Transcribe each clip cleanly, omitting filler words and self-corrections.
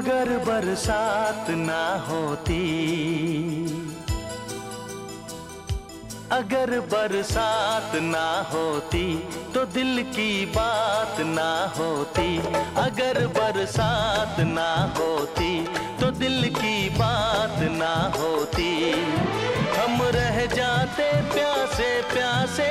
अगर बरसात ना होती, अगर बरसात ना होती तो दिल की बात ना होती। अगर बरसात ना होती तो दिल की बात ना होती। हम रह जाते प्यासे प्यासे,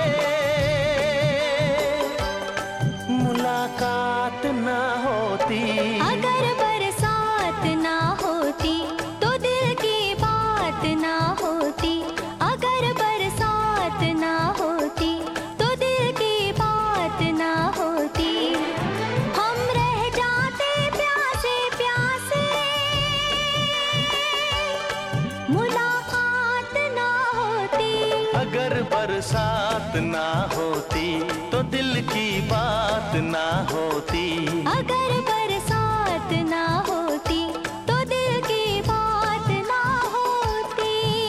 मुलाकात ना होती। अगर बरसात ना होती तो दिल की बात ना होती। अगर बरसात ना होती तो दिल की बात ना होती। हम रह जाते प्यासे प्यासे, मुलाकात ना होती। अगर बरसात ना होती तो दिल की बात ना होती। अगर बरसात ना होती तो दिल की बात ना होती।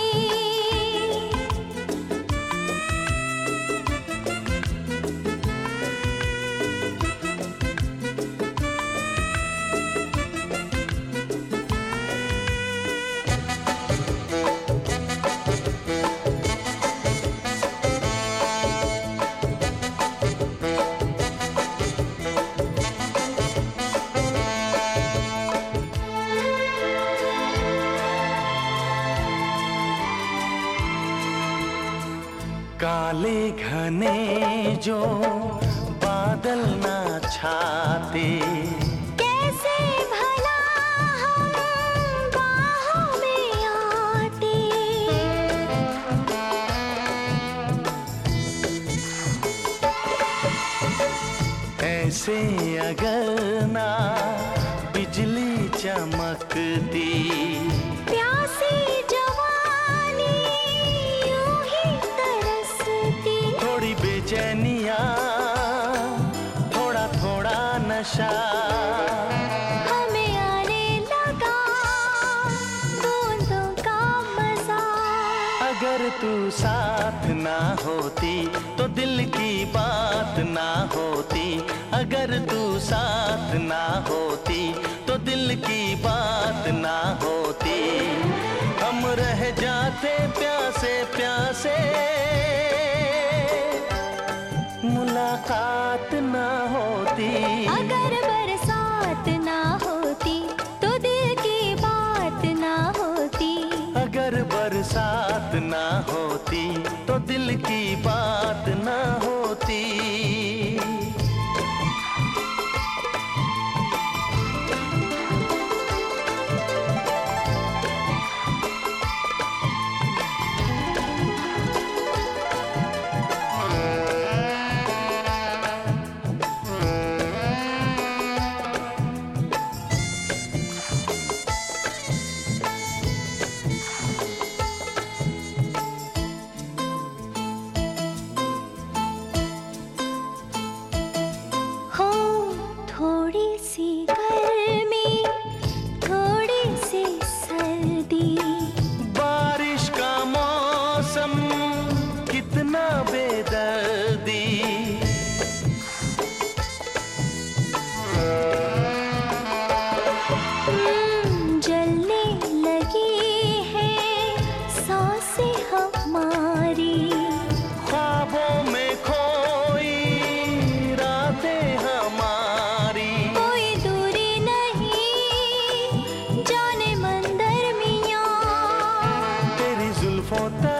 काले घने जो बादल ना छाते, कैसे भला हम बाहों में आते। ऐसे अगर ना बिजली चमकती, प्यासी जवानी यूं ही तरसती। थोड़ी बेचैनिया थोड़ा थोड़ा नशा हमें आने लगा बूंदों का मजा। अगर तू साथ ना होती तो दिल की बात ना होती। अगर तू साथ ना होती तो दिल की बात ना होती। हम रह जाते प्यासे प्यासे, मुलाकात ना होती। अगर बरसात ना होती तो दिल की बात ना होती। अगर बरसात ना होती तो दिल की बात ना होती। हो थोड़ी सी गर्मी, थोड़ी सी सर्दी। बारिश का मौसम कितना बेदर्दी। जलने लगी है सांसें हमारी। ख्वाबों में खोई रातें हमारी। कोई दूरी नहीं जाने मन दरमियाँ। तेरी जुल्फों तक